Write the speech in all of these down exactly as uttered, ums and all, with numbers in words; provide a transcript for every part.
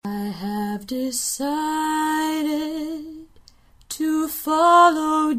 I have decided to follow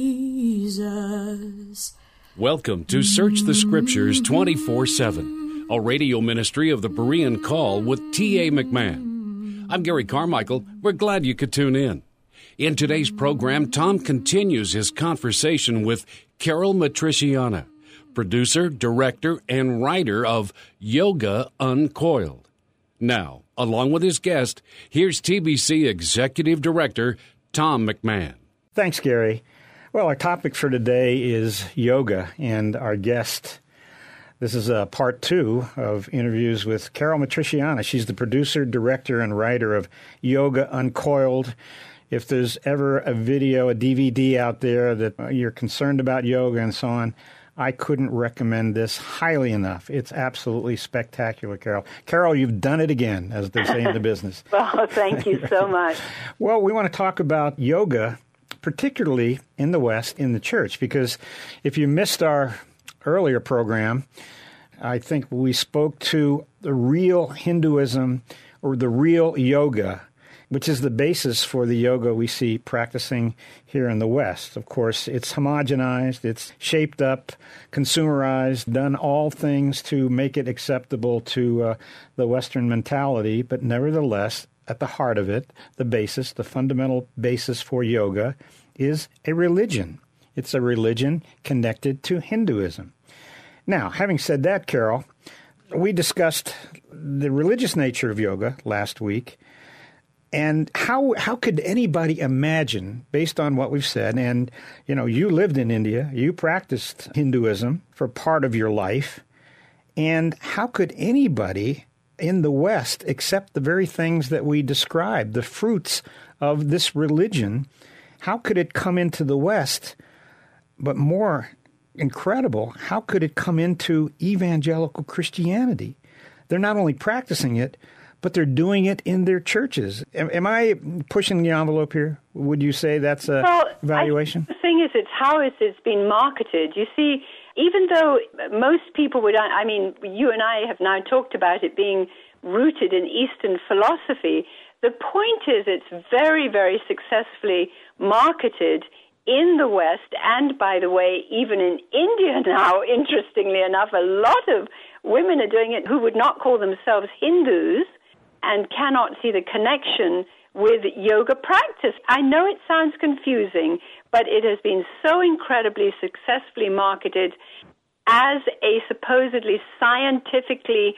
Jesus. Welcome to Search the Scriptures twenty-four seven, a radio ministry of the Berean Call with T A McMahon. I'm Gary Carmichael. We're glad you could tune in. In today's program, Tom continues his conversation with Carol Matriciana, producer, director, and writer of Yoga Uncoiled. Now, along with his guest, here's T B C Executive Director Tom McMahon. Thanks, Gary. Well, our topic for today is yoga, and our guest, this is a part two of interviews with Carol Matriciana. She's the producer, director, and writer of Yoga Uncoiled. If there's ever a video, a D V D out there that you're concerned about yoga and so on, I couldn't recommend this highly enough. It's absolutely spectacular, Carol. Carol, you've done it again, as they say in the business. Well, thank you so much. Well, we want to talk about yoga, particularly in the West, in the church, because if you missed our earlier program, I think we spoke to the real Hinduism or the real yoga, which is the basis for the yoga we see practicing here in the West. Of course, it's homogenized, it's shaped up, consumerized, done all things to make it acceptable to uh, the Western mentality, but nevertheless, at the heart of it, the basis, the fundamental basis for yoga is a religion. It's a religion connected to Hinduism. Now, having said that, Carol, we discussed the religious nature of yoga last week. And how how could anybody imagine, based on what we've said, and, you know, you lived in India, you practiced Hinduism for part of your life, and how could anybody in the West accept the very things that we described, the fruits of this religion? How could it come into the West? But more incredible, how could it come into evangelical Christianity? They're not only practicing it, but they're doing it in their churches. Am, am I pushing the envelope here? Would you say that's a well, evaluation? I, the thing is, it's how it has been marketed. You see, even though most people would, I mean, you and I have now talked about it being rooted in Eastern philosophy, the point is it's very, very successfully marketed in the West, and by the way, even in India now, interestingly enough, a lot of women are doing it who would not call themselves Hindus, and cannot see the connection with yoga practice. I know it sounds confusing, but it has been so incredibly successfully marketed as a supposedly scientifically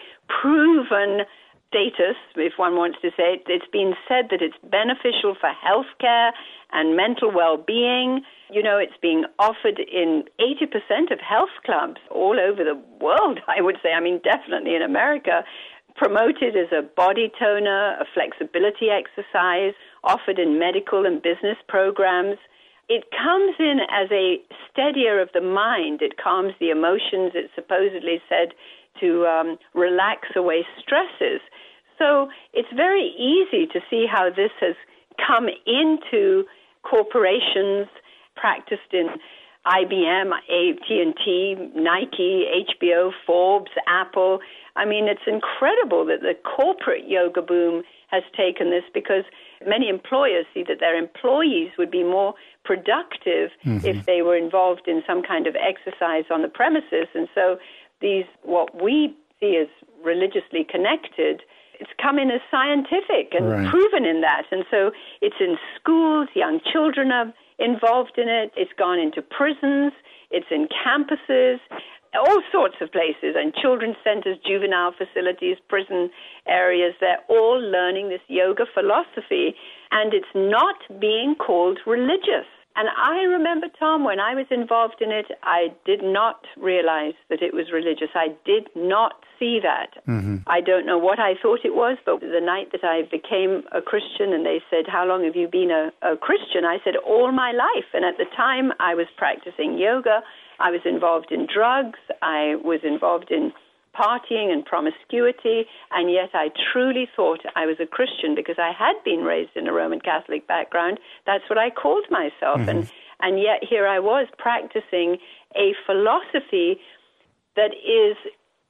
proven status, if one wants to say it. It's been said that it's beneficial for healthcare and mental well-being. You know, it's being offered in eighty percent of health clubs all over the world, I would say. I mean, definitely in America. Promoted as a body toner, a flexibility exercise, offered in medical and business programs. It comes in as a steadier of the mind. It calms the emotions. It's supposedly said to um, relax away stresses. So it's very easy to see how this has come into corporations, practiced in I B M, A T and T, Nike, H B O, Forbes, Apple. I mean, it's incredible that the corporate yoga boom has taken this, because many employers see that their employees would be more productive mm-hmm. if they were involved in some kind of exercise on the premises. And so these, what we see as religiously connected, it's come in as scientific and right. proven in that. And so it's in schools, young children are involved in it. It's gone into prisons. It's in campuses, all sorts of places, and children's centers, juvenile facilities, prison areas. They're all learning this yoga philosophy, and it's not being called religious. And I remember, Tom, when I was involved in it, I did not realize that it was religious. I did not see that. Mm-hmm. I don't know what I thought it was, but the night that I became a Christian and they said, how long have you been a, a Christian? I said, all my life. And at the time, I was practicing yoga. I was involved in drugs. I was involved in partying and promiscuity, and yet I truly thought I was a Christian because I had been raised in a Roman Catholic background. That's what I called myself. Mm-hmm. And, and yet here I was practicing a philosophy that is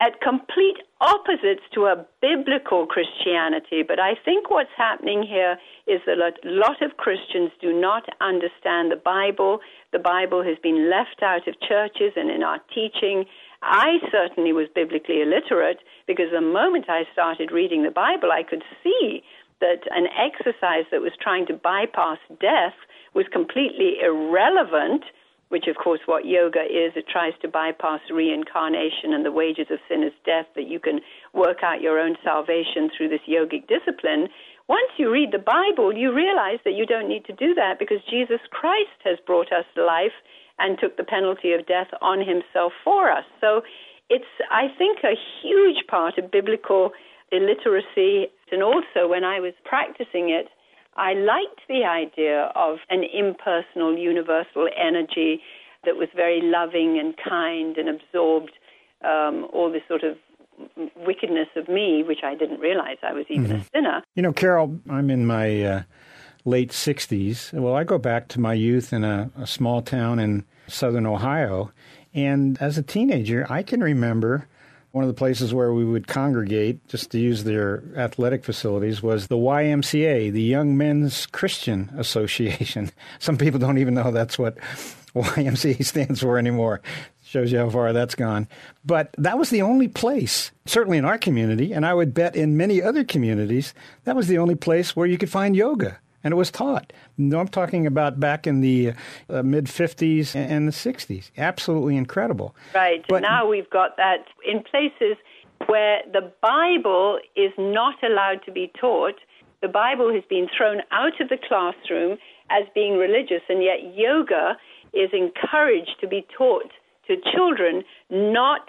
at complete opposites to a biblical Christianity. But I think what's happening here is that a lot of Christians do not understand the Bible. The Bible has been left out of churches and in our teaching. I certainly was biblically illiterate because the moment I started reading the Bible, I could see that an exercise that was trying to bypass death was completely irrelevant, which, of course, what yoga is. It tries to bypass reincarnation and the wages of sin is death, that you can work out your own salvation through this yogic discipline. Once you read the Bible, you realize that you don't need to do that because Jesus Christ has brought us life and took the penalty of death on himself for us. So it's, I think, a huge part of biblical illiteracy. And also, when I was practicing it, I liked the idea of an impersonal, universal energy that was very loving and kind and absorbed um, all this sort of wickedness of me, which I didn't realize I was even mm-hmm. a sinner. You know, Carol, I'm in my uh, late sixties. Well, I go back to my youth in a, a small town in southern Ohio. And as a teenager, I can remember one of the places where we would congregate, just to use their athletic facilities, was the Y M C A, the Young Men's Christian Association. Some people don't even know that's what Y M C A stands for anymore. Shows you how far that's gone. But that was the only place, certainly in our community, and I would bet in many other communities, that was the only place where you could find yoga. And it was taught. No, I'm talking about back in the uh, mid-fifties and the sixties. Absolutely incredible. Right. But now we've got that in places where the Bible is not allowed to be taught. The Bible has been thrown out of the classroom as being religious, and yet yoga is encouraged to be taught to children not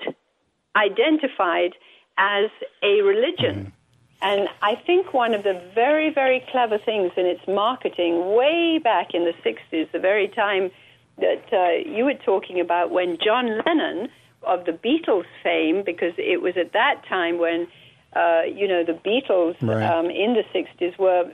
identified as a religion. Mm-hmm. And I think one of the very, very clever things in its marketing way back in the sixties, the very time that uh, you were talking about when John Lennon of the Beatles fame, because it was at that time when, uh, you know, the Beatles right. um, in the sixties were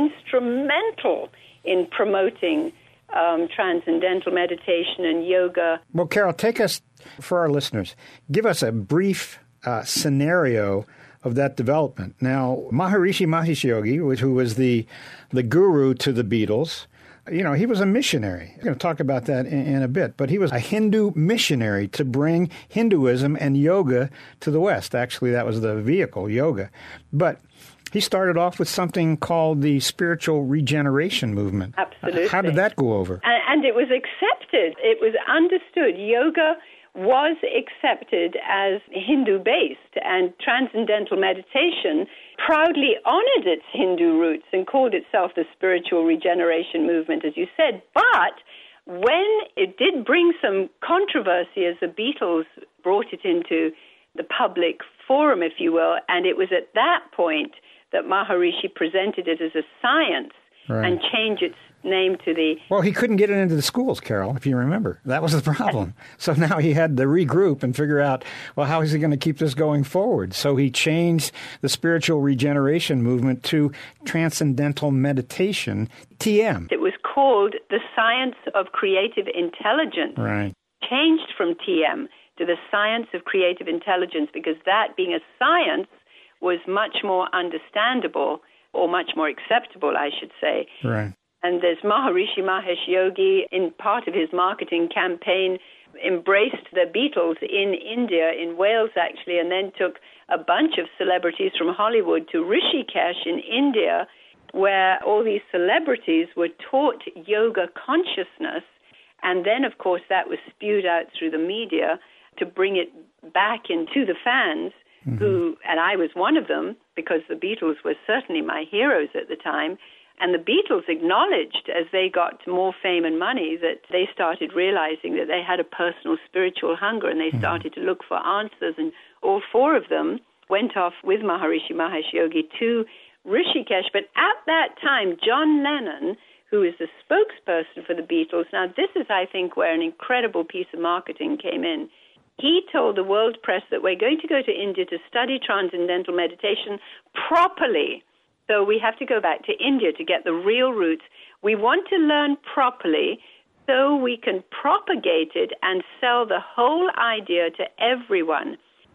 instrumental in promoting um, transcendental meditation and yoga. Well, Carol, take us, for our listeners, give us a brief uh, scenario of that development. Now, Maharishi Mahesh Yogi, who was the the guru to the Beatles, you know, he was a missionary. We're going to talk about that in, in a bit, but he was a Hindu missionary to bring Hinduism and yoga to the West. Actually, that was the vehicle, yoga. But he started off with something called the spiritual regeneration movement. Absolutely. How did that go over? And, and it was accepted. It was understood. Yoga was accepted as Hindu-based, and transcendental meditation proudly honored its Hindu roots and called itself the spiritual regeneration movement, as you said. But when it did bring some controversy as the Beatles brought it into the public forum, if you will, and it was at that point that Maharishi presented it as a science right. and changed its name to the... Well, he couldn't get it into the schools, Carol, if you remember. That was the problem. So now he had to regroup and figure out, well, how is he going to keep this going forward? So he changed the spiritual regeneration movement to transcendental meditation, T M. It was called the Science of Creative Intelligence. Right. Changed from T M to the Science of Creative Intelligence, because that, being a science, was much more understandable, or much more acceptable, I should say. Right. And there's Maharishi Mahesh Yogi, in part of his marketing campaign, embraced the Beatles in India, in Wales actually, and then took a bunch of celebrities from Hollywood to Rishikesh in India, where all these celebrities were taught yoga consciousness. And then, of course, that was spewed out through the media to bring it back into the fans, mm-hmm. who, and I was one of them, because the Beatles were certainly my heroes at the time. And the Beatles acknowledged, as they got more fame and money, that they started realizing that they had a personal spiritual hunger, and they mm-hmm. started to look for answers. And all four of them went off with Maharishi Mahesh Yogi to Rishikesh. But at that time, John Lennon, who is the spokesperson for the Beatles, now this is, I think, where an incredible piece of marketing came in. He told the world press that we're going to go to India to study transcendental meditation properly. So we have to go back to India to get the real roots. We want to learn properly so we can propagate it and sell the whole idea to everyone.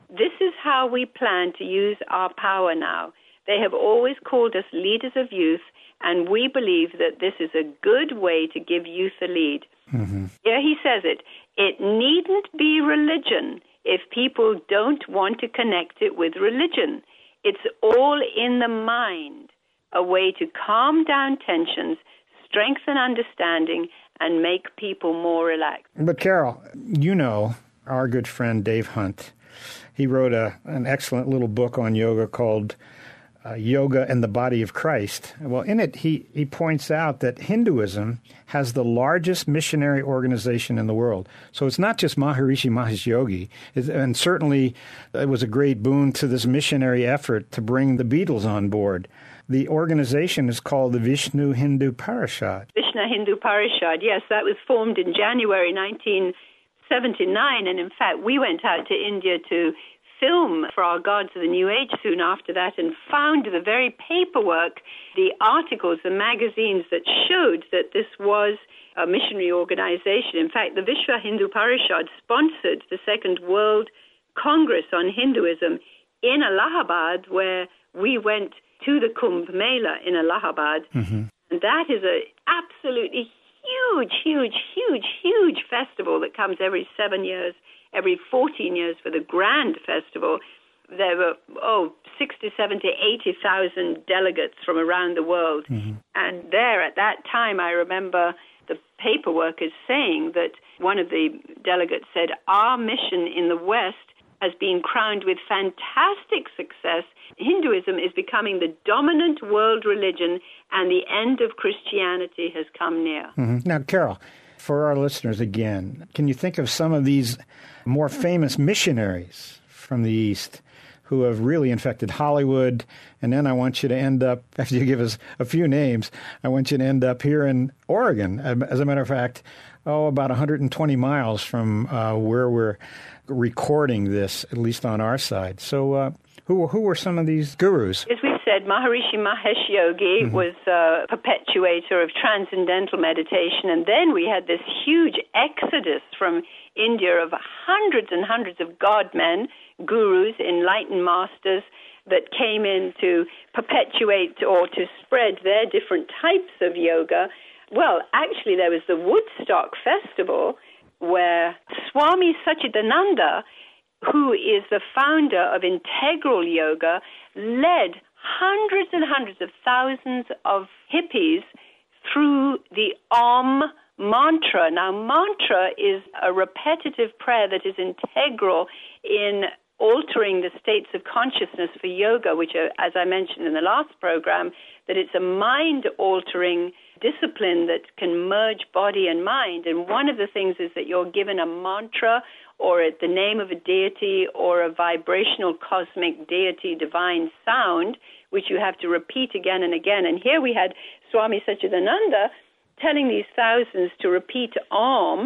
This is how we plan to use our power now. They have always called us leaders of youth, and we believe that this is a good way to give youth a lead. Mm-hmm. Here he says it. It needn't be religion if people don't want to connect it with religion. It's all in the mind, a way to calm down tensions, strengthen understanding, and make people more relaxed. But Carol, you know our good friend Dave Hunt. He wrote a, an excellent little book on yoga called uh, Yoga and the Body of Christ. Well, in it, he, he points out that Hinduism has the largest missionary organization in the world. So it's not just Maharishi Mahesh Yogi. It, and certainly it was a great boon to this missionary effort to bring the Beatles on board. The organization is called the Vishnu Hindu Parishad. Vishnu Hindu Parishad, yes, that was formed in January nineteen seventy-nine, and in fact we went out to India to film for our Gods of the New Age soon after that and found the very paperwork, the articles, the magazines that showed that this was a missionary organization. In fact, the Vishnu Hindu Parishad sponsored the Second World Congress on Hinduism in Allahabad, where we went to the Kumbh Mela in Allahabad. Mm-hmm. And that is an absolutely huge, huge, huge, huge festival that comes every seven years, every fourteen years for the Grand Festival. There were, oh, sixty, seventy, eighty thousand delegates from around the world. Mm-hmm. And there at that time, I remember the paperwork is saying that one of the delegates said, our mission in the West has been crowned with fantastic success. Hinduism is becoming the dominant world religion, and the end of Christianity has come near. Mm-hmm. Now, Carol, for our listeners again, can you think of some of these more famous missionaries from the East who have really infected Hollywood? And then I want you to end up, after you give us a few names, I want you to end up here in Oregon. As a matter of fact, oh, about one hundred twenty miles from uh, where we're recording this, at least on our side. So uh, who who were some of these gurus? As we've said, Maharishi Mahesh Yogi mm-hmm. was a perpetuator of transcendental meditation. And then we had this huge exodus from India of hundreds and hundreds of God-men, gurus, enlightened masters that came in to perpetuate or to spread their different types of yoga. Well, actually, there was the Woodstock Festival where Swami Satchidananda, who is the founder of Integral Yoga, led hundreds and hundreds of thousands of hippies through the Om mantra. Now, mantra is a repetitive prayer that is integral in altering the states of consciousness for yoga, which, are, as I mentioned in the last program, that it's a mind-altering discipline that can merge body and mind. And one of the things is that you're given a mantra or the name of a deity or a vibrational cosmic deity divine sound, which you have to repeat again and again. And here we had Swami Satchidananda telling these thousands to repeat Om.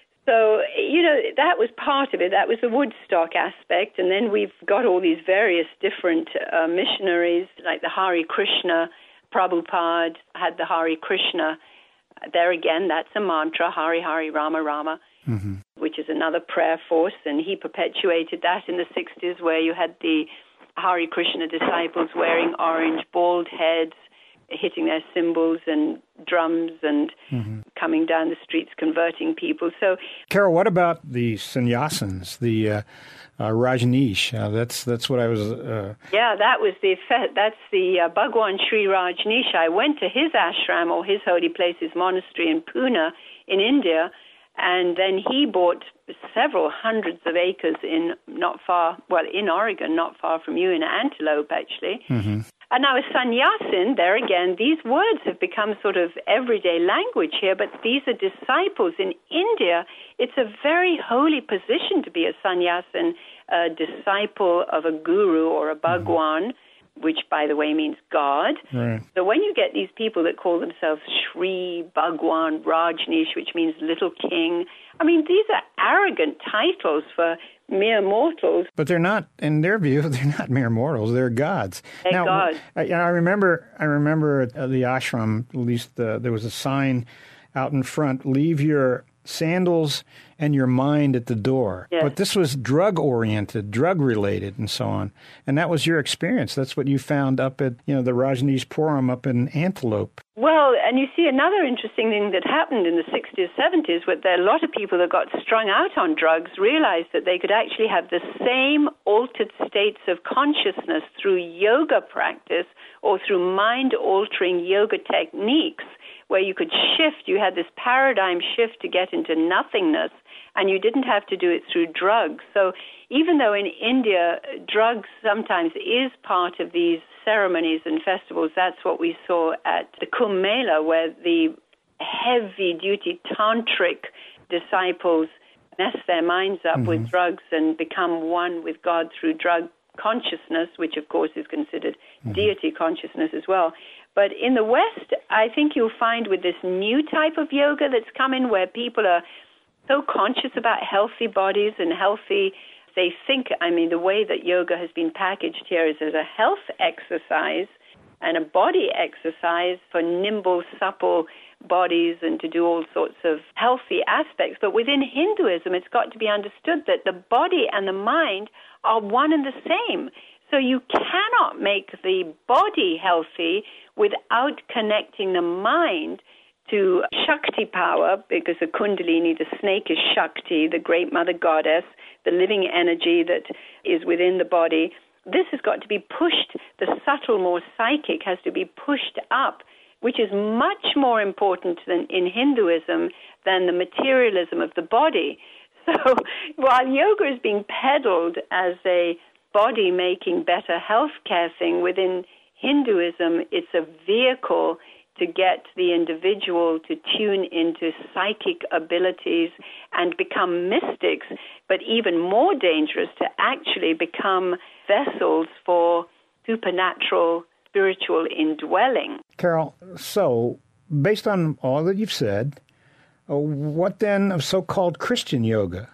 So, you know, that was part of it. That was the Woodstock aspect. And then we've got all these various different uh, missionaries, like the Hare Krishna. Prabhupada had the Hare Krishna. There again, that's a mantra, Hare Hare Rama Rama, mm-hmm. which is another prayer force. And he perpetuated that in the sixties, where you had the Hare Krishna disciples wearing orange bald heads, hitting their cymbals and drums and mm-hmm. coming down the streets converting people. So, Carol, what about the sannyasins, the uh, uh, Rajneesh? Uh, that's that's what I was. Uh... Yeah, that was the that's the uh, Bhagwan Sri Rajneesh. I went to his ashram or his holy place, his monastery in Pune, in India, and then he bought several hundreds of acres in not far, well, in Oregon, not far from you, in Antelope, actually. Mm-hmm. And now a sannyasin, there again, these words have become sort of everyday language here, but these are disciples. In India, it's a very holy position to be a sannyasin, a disciple of a guru or a bhagwan, mm-hmm. which, by the way, means God. Right. So when you get these people that call themselves Sri Bhagwan Rajneesh, which means little king, I mean, these are arrogant titles for mere mortals. But they're not, in their view, they're not mere mortals. They're gods. They're now, gods. I, I remember, I remember at the ashram, at least uh, there was a sign out in front, leave your sandals and your mind at the door. Yes. But this was drug-oriented, drug-related, and so on. And that was your experience. That's what you found up at, you know, the Rajneeshpuram up in Antelope. Well, and you see another interesting thing that happened in the sixties, seventies, where there are a lot of people that got strung out on drugs realized that they could actually have the same altered states of consciousness through yoga practice or through mind-altering yoga techniques, where you could shift. You had this paradigm shift to get into nothingness, and you didn't have to do it through drugs. So even though in India drugs sometimes is part of these ceremonies and festivals, that's what we saw at the Kumbh Mela, where the heavy-duty tantric disciples mess their minds up mm-hmm. with drugs and become one with God through drug consciousness, which of course is considered mm-hmm. deity consciousness as well. But in the West, I think you'll find with this new type of yoga that's come in, where people are so conscious about healthy bodies and healthy, they think, I mean, the way that yoga has been packaged here is as a health exercise and a body exercise for nimble, supple bodies and to do all sorts of healthy aspects. But within Hinduism, it's got to be understood that the body and the mind are one and the same. So you cannot make the body healthy without connecting the mind to Shakti power, because the Kundalini, the snake, is Shakti, the great mother goddess, the living energy that is within the body. This has got to be pushed, the subtle, more psychic has to be pushed up, which is much more important than in Hinduism than the materialism of the body. So while yoga is being peddled as a body-making, better healthcare thing, within Hinduism, it's a vehicle to get the individual to tune into psychic abilities and become mystics, but even more dangerous, to actually become vessels for supernatural, spiritual indwelling. Carol, so based on all that you've said, uh, what then of so-called Christian yoga?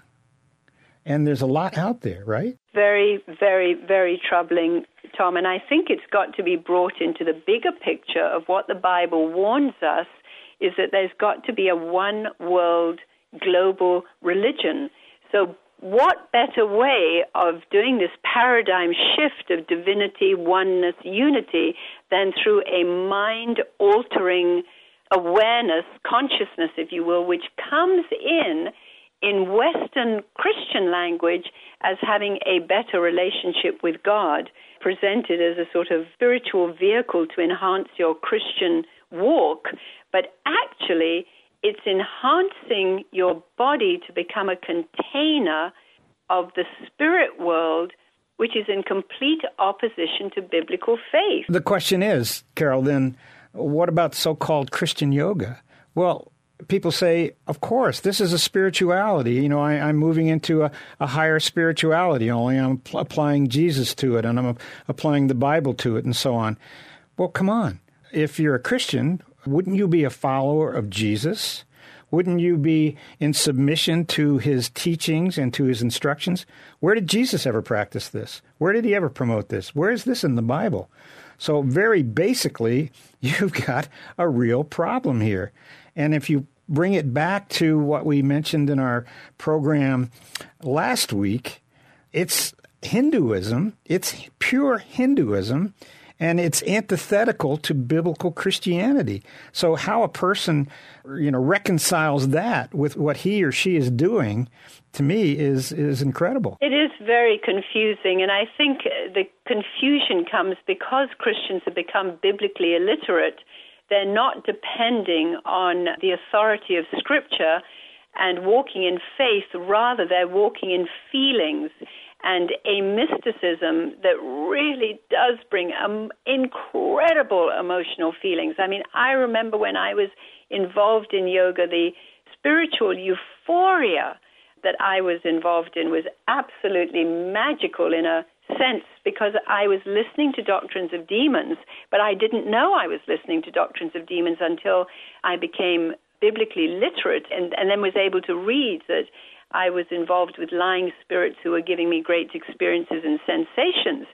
And there's a lot out there, right? Very, very, very troubling, Tom. And I think it's got to be brought into the bigger picture of what the Bible warns us, is that there's got to be a one world global religion. So what better way of doing this paradigm shift of divinity, oneness, unity, than through a mind-altering awareness, consciousness, if you will, which comes in in Western Christian language as having a better relationship with God, presented as a sort of spiritual vehicle to enhance your Christian walk, but actually it's enhancing your body to become a container of the spirit world, which is in complete opposition to biblical faith. The question is, Carol, then, what about so-called Christian yoga? Well, people say, of course, this is a spirituality. You know, I, I'm moving into a, a higher spirituality, only I'm pl- applying Jesus to it, and I'm a- applying the Bible to it, and so on. Well, come on. If you're a Christian, wouldn't you be a follower of Jesus? Wouldn't you be in submission to his teachings and to his instructions? Where did Jesus ever practice this? Where did he ever promote this? Where is this in the Bible? So very basically, you've got a real problem here. And if you bring it back to what we mentioned in our program last week, it's Hinduism, it's pure Hinduism, and it's antithetical to biblical Christianity. So how a person, you know, reconciles that with what he or she is doing, to me, is is incredible. It is very confusing, and I think the confusion comes because Christians have become biblically illiterate. They're not depending on the authority of Scripture and walking in faith. Rather, they're walking in feelings and a mysticism that really does bring um, incredible emotional feelings. I mean, I remember when I was involved in yoga, the spiritual euphoria that I was involved in was absolutely magical in a sense, because I was listening to doctrines of demons, but I didn't know I was listening to doctrines of demons until I became biblically literate and, and then was able to read that I was involved with lying spirits who were giving me great experiences and sensations.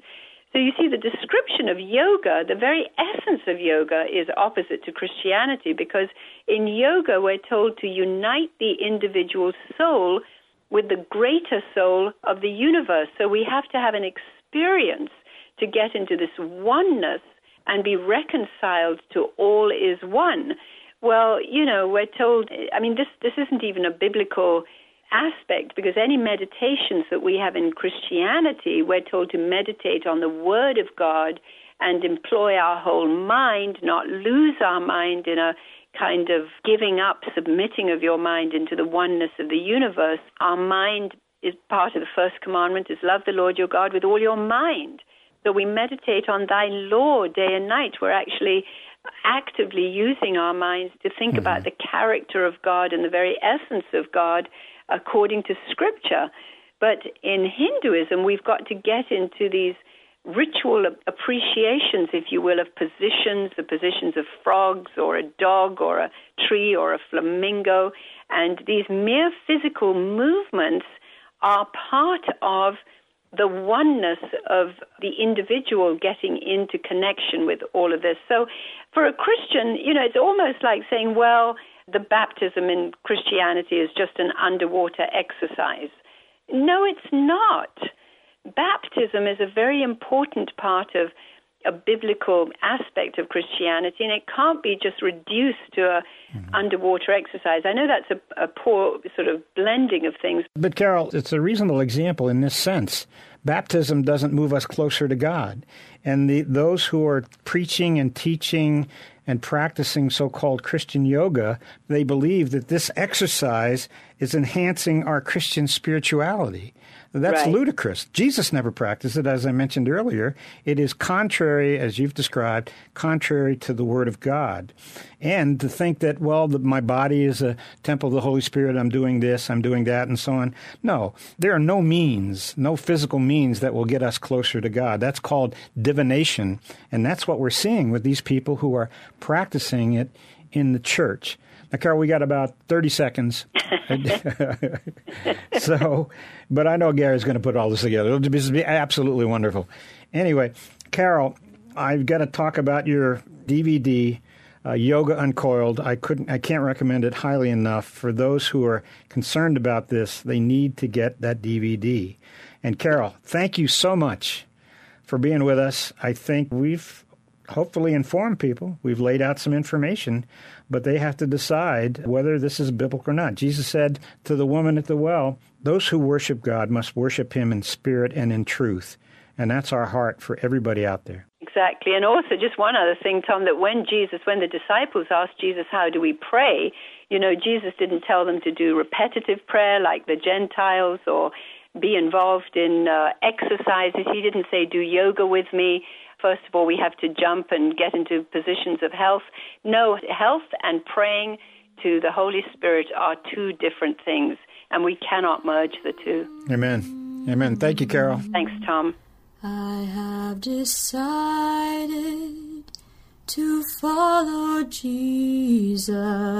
So you see, the description of yoga, the very essence of yoga, is opposite to Christianity, because in yoga we're told to unite the individual soul with the greater soul of the universe. So we have to have an experience to get into this oneness and be reconciled to all is one. Well, you know, we're told, I mean, this, this isn't even a biblical aspect, because any meditations that we have in Christianity, we're told to meditate on the Word of God and employ our whole mind, not lose our mind in a kind of giving up, submitting of your mind into the oneness of the universe. Our mind is part of the first commandment, is love the Lord your God with all your mind. So we meditate on thy law day and night. We're actually actively using our minds to think mm-hmm. about the character of God and the very essence of God according to Scripture. But in Hinduism, we've got to get into these ritual appreciations, if you will, of positions, the positions of frogs or a dog or a tree or a flamingo. And these mere physical movements are part of the oneness of the individual getting into connection with all of this. So for a Christian, you know, it's almost like saying, well, the baptism in Christianity is just an underwater exercise. No, it's not. Baptism is a very important part of a biblical aspect of Christianity, and it can't be just reduced to a mm-hmm. underwater exercise. I know that's a, a poor sort of blending of things. But, Carol, it's a reasonable example in this sense. Baptism doesn't move us closer to God. And the, those who are preaching and teaching and practicing so-called Christian yoga, they believe that this exercise is enhancing our Christian spirituality. That's right. ludicrous. Jesus never practiced it, as I mentioned earlier. It is contrary, as you've described, contrary to the Word of God. And to think that, well, the, my body is a temple of the Holy Spirit, I'm doing this, I'm doing that, and so on. No, there are no means, no physical means that will get us closer to God. That's called divination, and that's what we're seeing with these people who are practicing it in the church. Now, Carol, we got about thirty seconds. So, but I know Gary's going to put all this together. It'll be absolutely wonderful. Anyway, Carol, I've got to talk about your D V D, uh, Yoga Uncoiled. I couldn't, I can't recommend it highly enough. For those who are concerned about this, they need to get that D V D. And Carol, thank you so much for being with us. I think we've hopefully informed people. We've laid out some information, but they have to decide whether this is biblical or not. Jesus said to the woman at the well, those who worship God must worship him in spirit and in truth. And that's our heart for everybody out there. Exactly. And also just one other thing, Tom, that when Jesus, when the disciples asked Jesus, how do we pray? You know, Jesus didn't tell them to do repetitive prayer like the Gentiles or be involved in uh, exercises. He didn't say, do yoga with me. First of all, we have to jump and get into positions of health. No, health and praying to the Holy Spirit are two different things, and we cannot merge the two. Amen. Amen. Thank you, Carol. Thanks, Tom. I have decided to follow Jesus.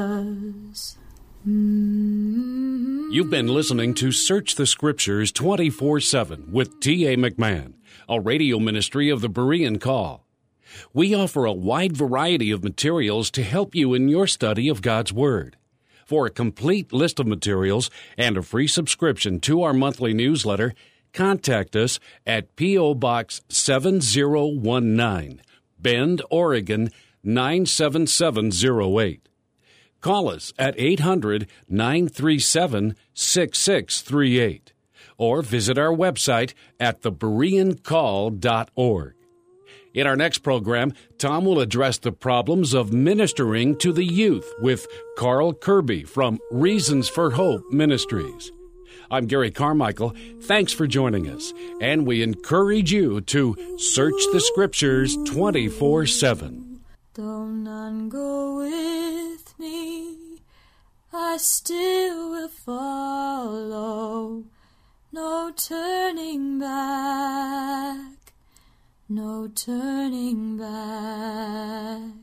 Mm-hmm. You've been listening to Search the Scriptures twenty-four seven with T A. McMahon, a radio ministry of the Berean Call. We offer a wide variety of materials to help you in your study of God's Word. For a complete list of materials and a free subscription to our monthly newsletter, contact us at P O. Box seven zero one nine, Bend, Oregon nine seven seven zero eight. Call us at eight hundred, nine three seven, six six three eight or visit our website at the berean call dot org. In our next program, Tom will address the problems of ministering to the youth with Carl Kirby from Reasons for Hope Ministries. I'm Gary Carmichael. Thanks for joining us, and we encourage you to search the Scriptures twenty-four seven. Though none go with me, I still will follow. No turning back, no turning back.